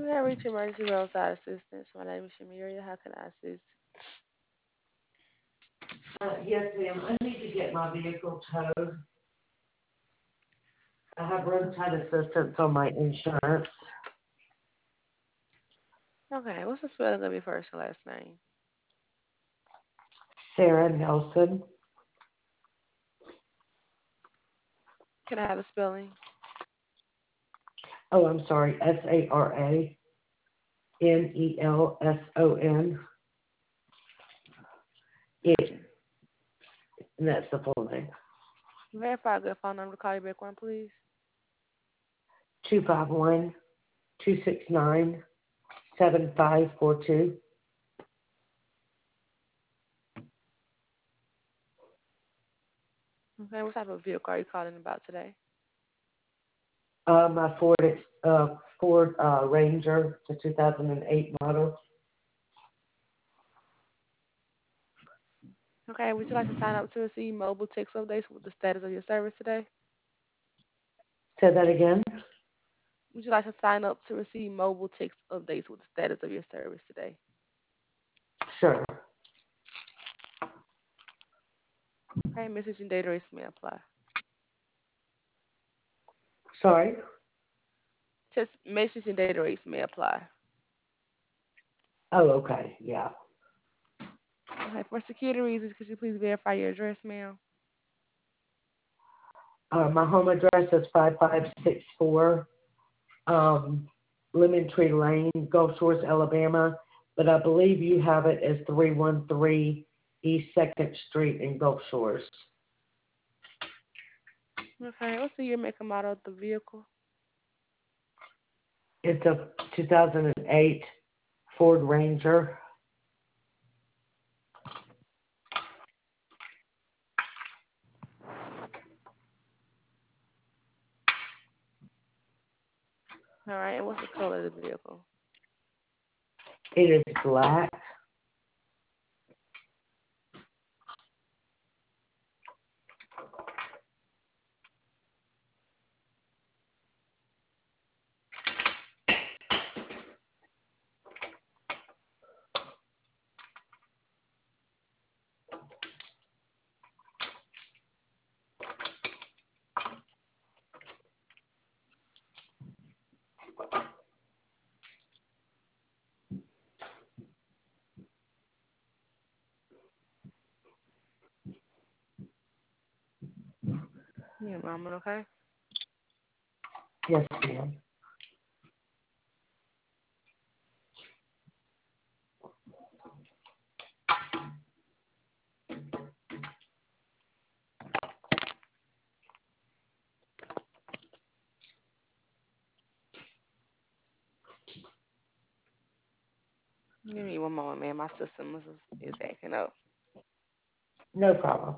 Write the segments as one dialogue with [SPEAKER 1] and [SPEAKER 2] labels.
[SPEAKER 1] Okay, reach emergency roadside assistance. My name is Shamiria. How can I assist?
[SPEAKER 2] Yes, ma'am. I need to get my vehicle towed. I have roadside assistance on my insurance.
[SPEAKER 1] Okay, what's the spelling of your first and last name?
[SPEAKER 2] Sarah Nelson.
[SPEAKER 1] Can I have the spelling?
[SPEAKER 2] Oh, I'm sorry. Saranelson. It, and that's the full name.
[SPEAKER 1] Verify a good phone number to call you back on, please.
[SPEAKER 2] 251-269-7542.
[SPEAKER 1] Okay, what type of vehicle are you calling about today?
[SPEAKER 2] My Ford Ranger, the 2008 model.
[SPEAKER 1] Okay, would you like to sign up to receive mobile text updates with the status of your service today?
[SPEAKER 2] Say that again.
[SPEAKER 1] Would you like to sign up to receive mobile text updates with the status of your service today?
[SPEAKER 2] Sure.
[SPEAKER 1] Okay, message and data rates may apply.
[SPEAKER 2] Sorry.
[SPEAKER 1] Just message and data rates may apply.
[SPEAKER 2] Oh, okay. Yeah.
[SPEAKER 1] Okay, for security reasons, could you please verify your address, ma'am?
[SPEAKER 2] My home address is 5564 um, Lemon Tree Lane, Gulf Shores, Alabama. But I believe you have it as 313 East 2nd Street in Gulf Shores.
[SPEAKER 1] Okay, what's the year, make, and model of the vehicle?
[SPEAKER 2] It's a 2008 Ford Ranger.
[SPEAKER 1] All right, and what's the color of the vehicle?
[SPEAKER 2] It is black.
[SPEAKER 1] Yeah, moment, okay?
[SPEAKER 2] Yes, ma'am.
[SPEAKER 1] Give me one moment, man. My system is acting up.
[SPEAKER 2] No problem.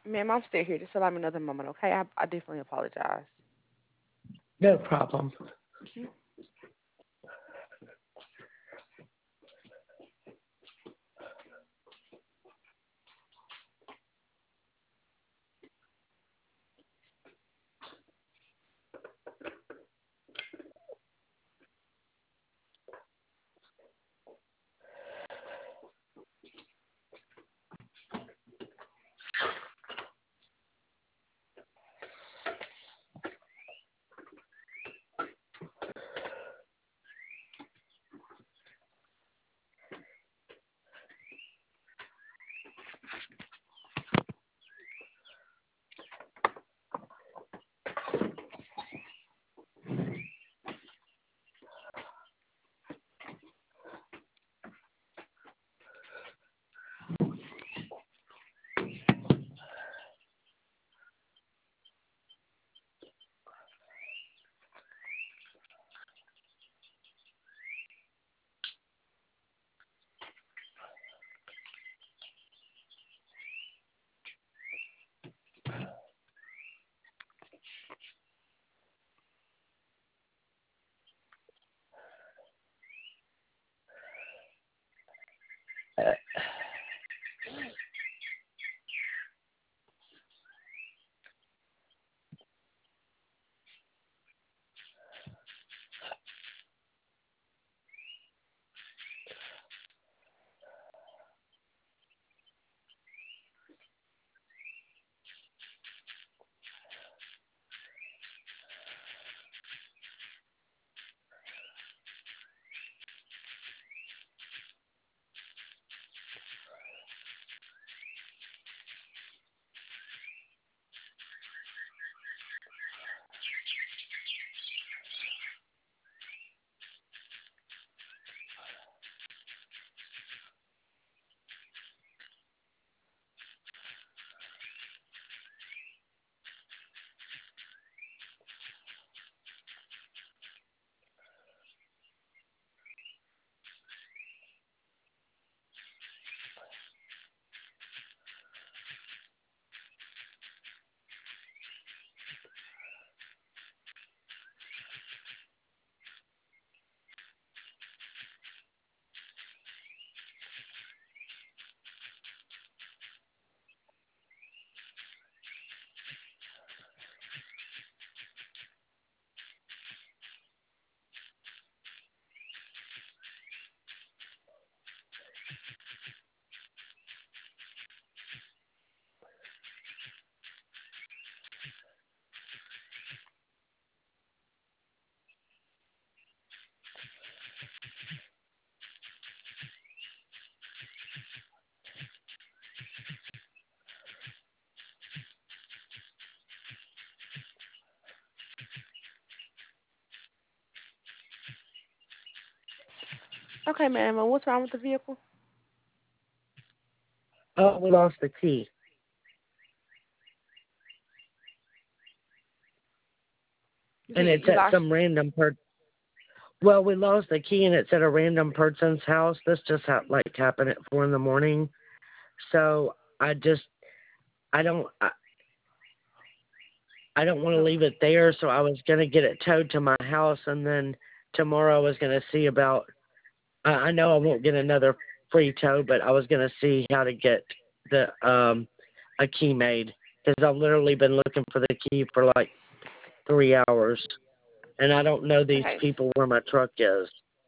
[SPEAKER 1] Ma'am, I'm still here. Just allow me another moment, okay? I definitely apologize.
[SPEAKER 2] No problem.
[SPEAKER 1] Mhm. Okay, ma'am. And what's wrong with the vehicle?
[SPEAKER 2] Oh, we lost the key.
[SPEAKER 1] You
[SPEAKER 2] And
[SPEAKER 1] said
[SPEAKER 2] it's
[SPEAKER 1] you
[SPEAKER 2] at
[SPEAKER 1] lost.
[SPEAKER 2] some random Well, we lost the key and it's at a random person's house. This just happened at 4 in the morning. So I don't I don't want to
[SPEAKER 1] Oh,
[SPEAKER 2] leave it there. So I was gonna get it towed to my house, and then tomorrow I was gonna see about. I know I won't get another free tow, but I was gonna see how to get the a key made because I've literally been looking for the key for like 3 hours, and I don't know these
[SPEAKER 1] okay.
[SPEAKER 2] people where my truck is.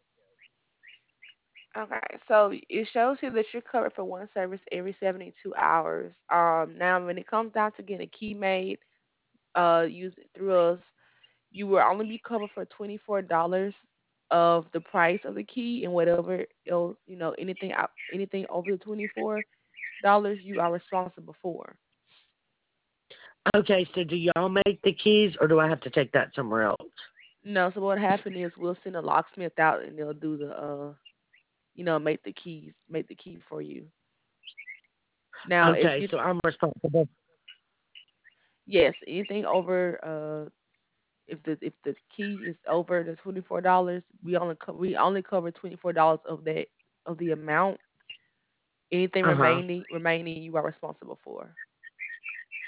[SPEAKER 1] Okay. So it shows here that you're covered for one service every 72 hours. Now when it comes down to getting a key made, use it through us, you will only be covered for $24 of the price of the key, and whatever else, anything over the $24 you are responsible for.
[SPEAKER 2] Okay, so do y'all make the keys, or do I have to take that somewhere else?
[SPEAKER 1] No, so what happened is we'll send a locksmith out and they'll do the make the key for you. Now if
[SPEAKER 2] Okay,
[SPEAKER 1] you
[SPEAKER 2] so I'm responsible.
[SPEAKER 1] yes, anything over if the key is over the $24, we only cover $24 of the amount. Anything
[SPEAKER 2] Uh huh.
[SPEAKER 1] remaining you are responsible for.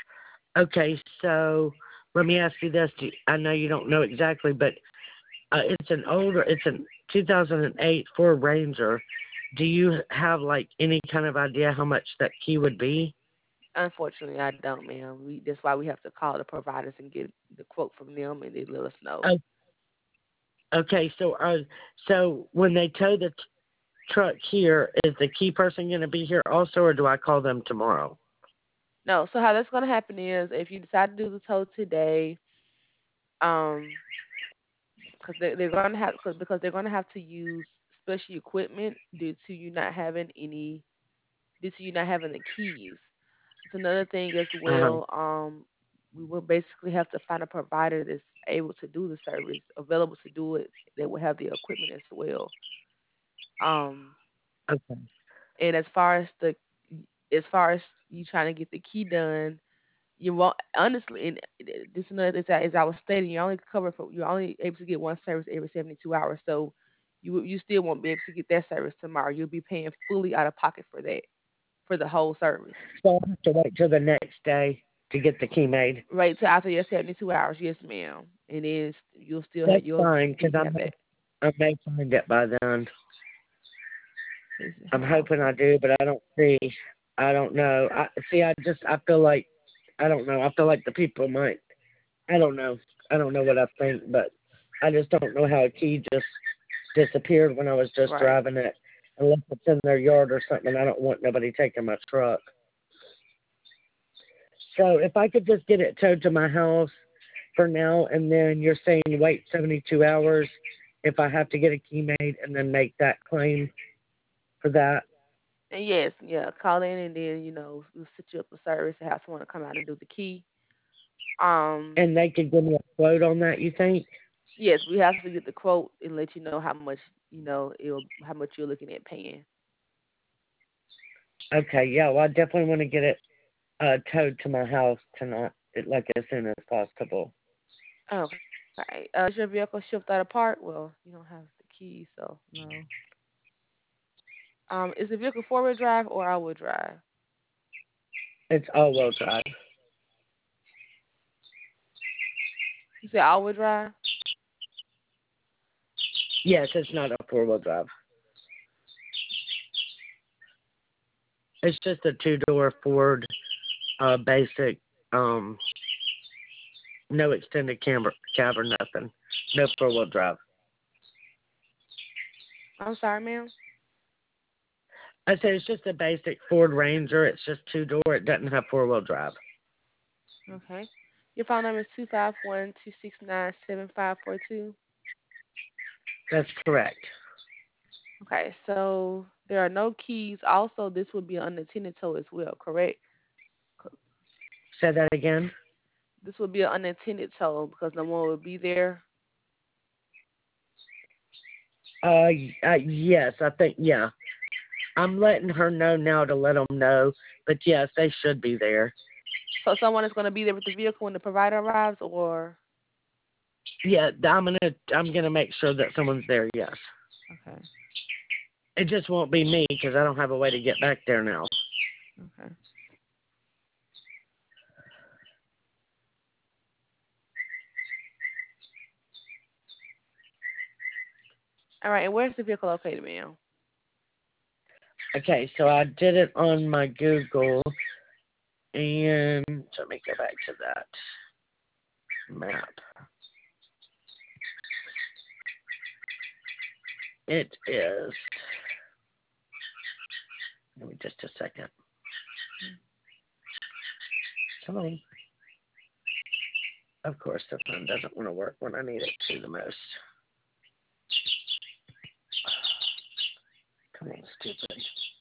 [SPEAKER 2] Okay, so let me ask you this. I know you don't know exactly, but it's a 2008 Ford Ranger. Do you have like any kind of idea how much that key would be?
[SPEAKER 1] Unfortunately, I don't, ma'am. That's why we have to call the providers and get the quote from them, and they let us know.
[SPEAKER 2] Oh, okay, so when they tow the truck here, is the key person going to be here also, or do I call them tomorrow?
[SPEAKER 1] No, so how that's gonna happen is if you decide to do the tow today, um, because they're gonna have because they're gonna have to use special equipment due to you not having the keys. It's another thing as
[SPEAKER 2] Uh-huh.
[SPEAKER 1] well. We will basically have to find a provider that's able to do the service, available to do it, that will have the equipment as well. Um,
[SPEAKER 2] Okay.
[SPEAKER 1] and as far as you trying to get the key done, you won't honestly. And this another as I was stating, you're only able to get one service every 72 hours. So you still won't be able to get that service tomorrow. You'll be paying fully out of pocket for that for the whole service.
[SPEAKER 2] So I have to wait till the next day to get the key made.
[SPEAKER 1] Right to after your 72 hours, yes, ma'am. And then
[SPEAKER 2] That's
[SPEAKER 1] you'll
[SPEAKER 2] fine,
[SPEAKER 1] be
[SPEAKER 2] because
[SPEAKER 1] have that.
[SPEAKER 2] I may find it by then.
[SPEAKER 1] Please
[SPEAKER 2] I'm
[SPEAKER 1] hold on
[SPEAKER 2] hoping
[SPEAKER 1] for
[SPEAKER 2] I
[SPEAKER 1] me.
[SPEAKER 2] do, but I don't see. I don't know. I feel like, I don't know. I feel like the people might. I don't know. I don't know what I think, but I just don't know how a key just disappeared when I was just
[SPEAKER 1] Right.
[SPEAKER 2] driving it. Unless it's in their yard or something, I don't want nobody taking my truck. So if I could just get it towed to my house for now, and then you're saying wait 72 hours if I have to get a key made, and then make that claim for that.
[SPEAKER 1] And yes, yeah, call in and then we'll set you up a service and have someone to come out and do the key. Um,
[SPEAKER 2] And they could give me a quote on that, you think?
[SPEAKER 1] yes, we have to get the quote and let you know how much how much you're looking at paying.
[SPEAKER 2] Okay, yeah, well, I definitely want to get it towed to my house tonight, like as soon as possible.
[SPEAKER 1] Okay. Is your vehicle shipped out apart? Well, you don't have the key, so no. Is the vehicle four-wheel drive or all-wheel drive?
[SPEAKER 2] It's all-wheel drive.
[SPEAKER 1] You said all-wheel drive?
[SPEAKER 2] Yes, it's not a four-wheel drive. It's just a two-door Ford, basic, um, no extended cab or nothing. No four-wheel drive.
[SPEAKER 1] I'm sorry, ma'am.
[SPEAKER 2] I said it's just a basic Ford Ranger. It's just two-door. It doesn't have four-wheel drive.
[SPEAKER 1] Okay. Your phone number is 251-269-7542.
[SPEAKER 2] That's correct.
[SPEAKER 1] Okay, so there are no keys. Also, this would be an unattended tow as well, correct?
[SPEAKER 2] Say that again.
[SPEAKER 1] This would be an unattended tow because no one would be there.
[SPEAKER 2] Yes, I think, yeah. I'm letting her know now to let them know, but yes, they should be there.
[SPEAKER 1] So someone is going to be there with the vehicle when the provider arrives, or
[SPEAKER 2] Yeah, I'm gonna make sure that someone's there. Yes,
[SPEAKER 1] okay,
[SPEAKER 2] it just won't be me because I don't have a way to get back there now.
[SPEAKER 1] okay. All right, and where's the vehicle located, ma'am?
[SPEAKER 2] Okay, so I did it on my Google, and let me go back to that map. It is. Give me just a second. Come on. Of course, the phone doesn't want to work when I need it to the most. Come on, stupid.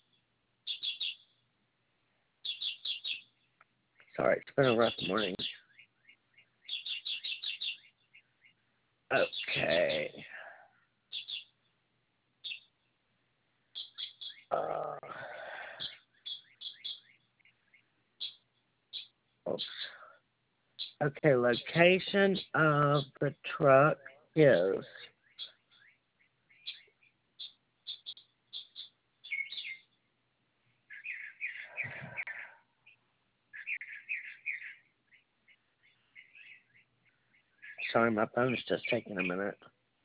[SPEAKER 2] Sorry, it's been a rough morning. Okay. Uh, oops. Okay, location of the truck is Sorry, my phone's just taking a minute.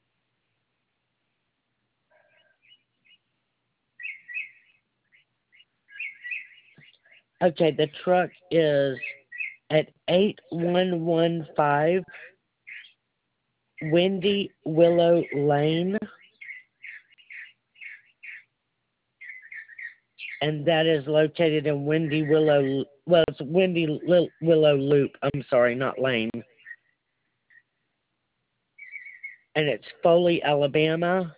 [SPEAKER 2] Okay, the truck is at 8115 Windy Willow Lane, and that is located in Windy Willow. Well, it's Willow Loop. I'm sorry, not Lane. And it's Foley, Alabama,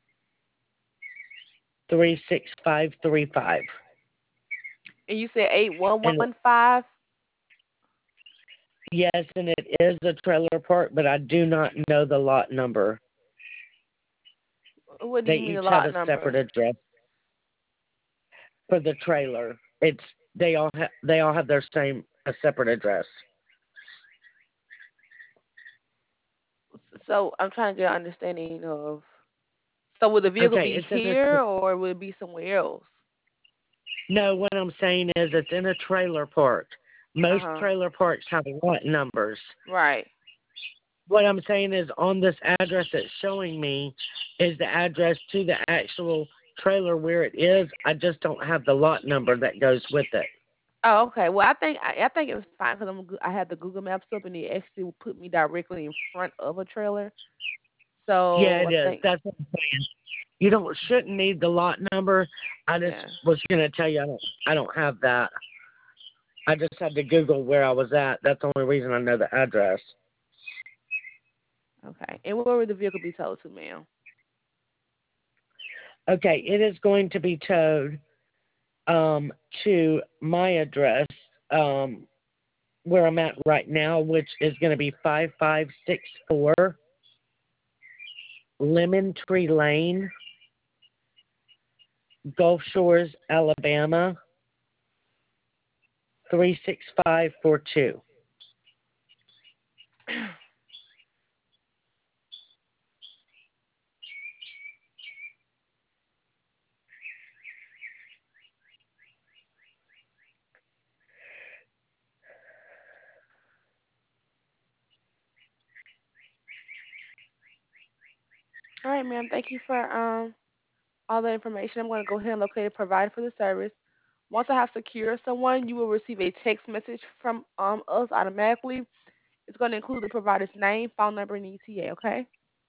[SPEAKER 2] 36535.
[SPEAKER 1] And you said eight one
[SPEAKER 2] And
[SPEAKER 1] one five.
[SPEAKER 2] yes, and it is a trailer park, but I do not know the lot number.
[SPEAKER 1] What do
[SPEAKER 2] They
[SPEAKER 1] you mean the
[SPEAKER 2] each have
[SPEAKER 1] lot
[SPEAKER 2] a separate
[SPEAKER 1] number?
[SPEAKER 2] address for the trailer. It's they all have their same a separate address.
[SPEAKER 1] So I'm trying to get an understanding of. So would the vehicle
[SPEAKER 2] Okay,
[SPEAKER 1] be
[SPEAKER 2] it's in
[SPEAKER 1] here or would it be somewhere else?
[SPEAKER 2] no. What I'm saying is it's in a trailer park.
[SPEAKER 1] Uh
[SPEAKER 2] Most
[SPEAKER 1] huh.
[SPEAKER 2] trailer parks have lot numbers.
[SPEAKER 1] Right.
[SPEAKER 2] What I'm saying is on this address it's showing me is the address to the actual trailer where it is. I just don't have the lot number that goes with it.
[SPEAKER 1] Oh, okay. Well, I think it's fine because I had the Google Maps up and it actually will put me directly in front of a trailer.
[SPEAKER 2] Yeah,
[SPEAKER 1] So
[SPEAKER 2] it
[SPEAKER 1] I
[SPEAKER 2] is.
[SPEAKER 1] think
[SPEAKER 2] That's what I'm saying. You don't shouldn't need the lot number. I just
[SPEAKER 1] yeah.
[SPEAKER 2] was gonna tell you I don't have that. I just had to Google where I was at. That's the only reason I know the address.
[SPEAKER 1] Okay. And where would the vehicle be towed to, ma'am?
[SPEAKER 2] Okay, it is going to be towed um, to my address um, where I'm at right now, which is going to be 5564 Lemon Tree Lane, Gulf Shores, Alabama, 36542.
[SPEAKER 1] All right, ma'am. Thank you for all the information. I'm going to go ahead and locate a provider for the service. Once I have secured someone, you will receive a text message from us automatically. It's going to include the provider's name, phone number, and ETA. Okay.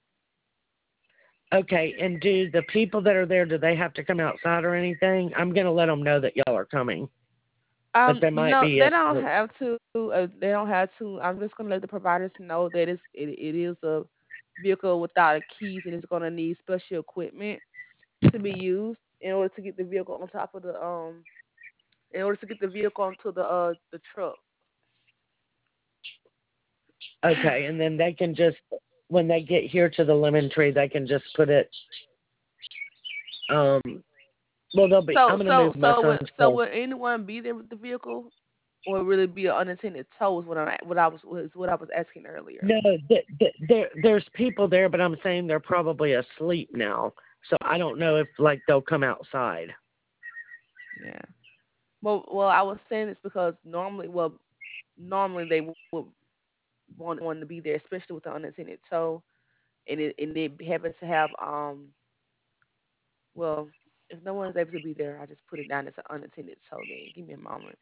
[SPEAKER 2] Okay, and do the people that are there, do they have to come outside or anything? I'm going to let them know that y'all are coming, but there might
[SPEAKER 1] No,
[SPEAKER 2] be
[SPEAKER 1] they
[SPEAKER 2] a.
[SPEAKER 1] don't have to. They don't have to. I'm just gonna let the providers know that it is a vehicle without keys and it's gonna need special equipment to be used in order to get the vehicle on top of the in order to get the vehicle onto the truck.
[SPEAKER 2] Okay, and then they can just, when they get here to the lemon tree, they can just put it. Um, well, they'll be. I'm gonna move my son's
[SPEAKER 1] So
[SPEAKER 2] car.
[SPEAKER 1] will anyone be there with the vehicle, or will it be an unattended tow? Is what I was asking earlier.
[SPEAKER 2] No, there's people there, but I'm saying they're probably asleep now. So I don't know if like they'll come outside.
[SPEAKER 1] Yeah. Well, I was saying this because normally they would want to be there, especially with the unattended tow, and they happen to have well, if no one's able to be there, I just put it down as an unattended tow. Then give me a moment.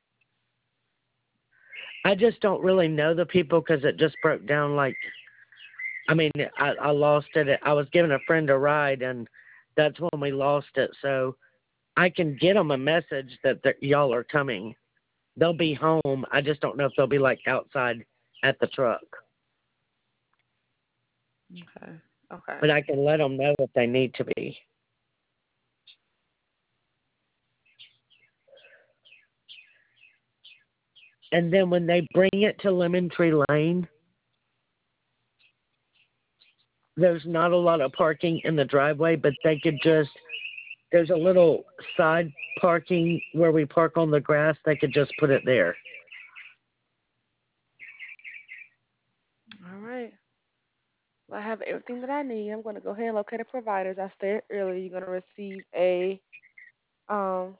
[SPEAKER 2] I just don't really know the people because it just broke down. Like, I mean, I lost it. I was giving a friend a ride, and that's when we lost it. So I can get them a message that y'all are coming. They'll be home. I just don't know if they'll be like outside at the truck.
[SPEAKER 1] Okay. Okay.
[SPEAKER 2] But I can let them know if they need to be. And then when they bring it to Lemon Tree Lane, there's not a lot of parking in the driveway, but they could just, there's a little side parking where we park on the grass. They could just put it there.
[SPEAKER 1] All right. Well, I have everything that I need. I'm going to go ahead and locate a provider. As I said earlier, you're going to receive um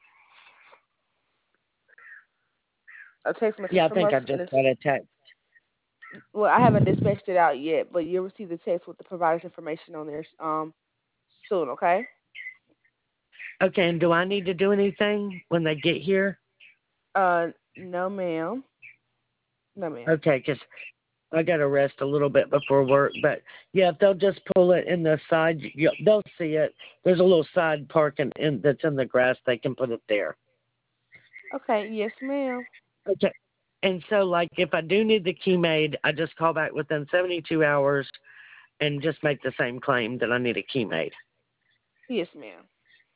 [SPEAKER 1] a text message
[SPEAKER 2] Yeah, I
[SPEAKER 1] from
[SPEAKER 2] think
[SPEAKER 1] us,
[SPEAKER 2] I
[SPEAKER 1] and
[SPEAKER 2] just
[SPEAKER 1] it's
[SPEAKER 2] got a text.
[SPEAKER 1] Well, I haven't dispatched it out yet, but you'll receive the text with the provider's information on there soon. Okay.
[SPEAKER 2] Okay, and do I need to do anything when they get here?
[SPEAKER 1] No, ma'am. No, ma'am.
[SPEAKER 2] Okay, 'cause I got to rest a little bit before work. But yeah, if they'll just pull it in the side, they'll see it. There's a little side parking that's in the grass. They can put it there.
[SPEAKER 1] Okay. Yes, ma'am.
[SPEAKER 2] Okay. And so, like, if I do need the key made, I just call back within 72 hours and just make the same claim that I need a key made.
[SPEAKER 1] Yes, ma'am.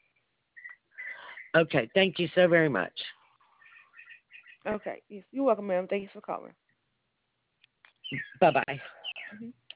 [SPEAKER 2] Okay. Thank you so very much.
[SPEAKER 1] Okay. Yes, you're welcome, ma'am. Thank you for calling.
[SPEAKER 2] Bye bye.
[SPEAKER 1] Mhm.